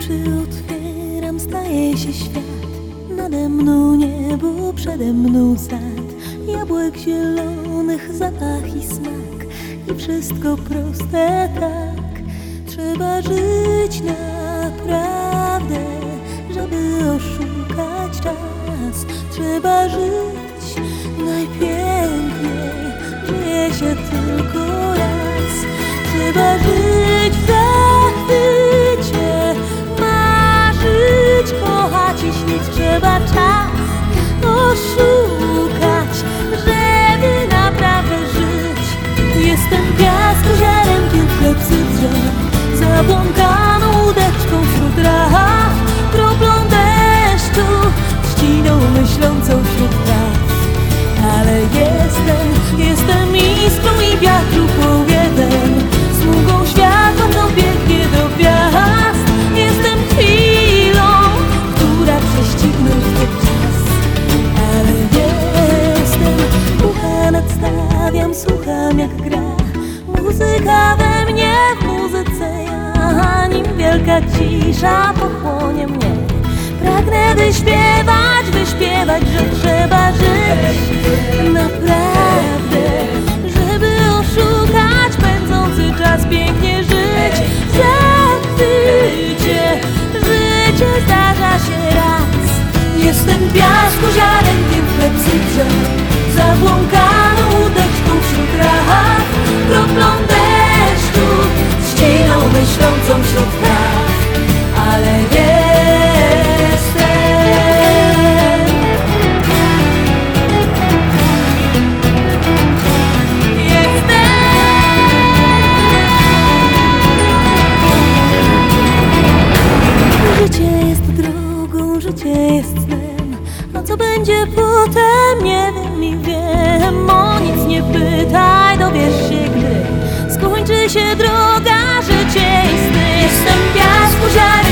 Oczy otwieram, staje się świat. Nade mną niebo, przede mną sad. Jabłek zielonych, zapach i smak. I wszystko proste tak. Trzeba żyć naprawdę, żeby oszukać czas. Trzeba żyć najpiękniej, żyje się tylko raz. Trzeba żyć w zachwycie, marzyć, kochać i śnić. Trzeba czas oszukać, żeby naprawdę żyć. Jestem piasku, ziarenkiem w klepsy drzew, zabłąkaną łódeczką wśród traw, kroplą deszczu, trzciną myślącą wśród traw. Ale jestem iskrą i wiatru powiewem, smugą światła, co biegnie do gwiazd. Jestem chwilą, która prześcignąć chce czas. Ale ucha nadstawiam, słucham jak gra muzyka we mnie, w muzyce ja. Nim wielka cisza pochłonie mnie, pragnę wyśpiewać, że trzeba żyć naprawdę, żeby oszukać pędzący czas, pięknie żyć w zachwycie. Życie zdarza się raz. Jestem piasku, ziarenkiem w klepsy drzew, zabłąkaną łódeczką wśród traw, kroplą deszczu, trzciną myślącą wśród traw. Ale życie jest drogą, życie jest snem. A co będzie potem, nie wiem i wiem. O nic nie pytaj, dowiesz się, gdy skończy się droga, życie i sny. Jestem piasku, ziarem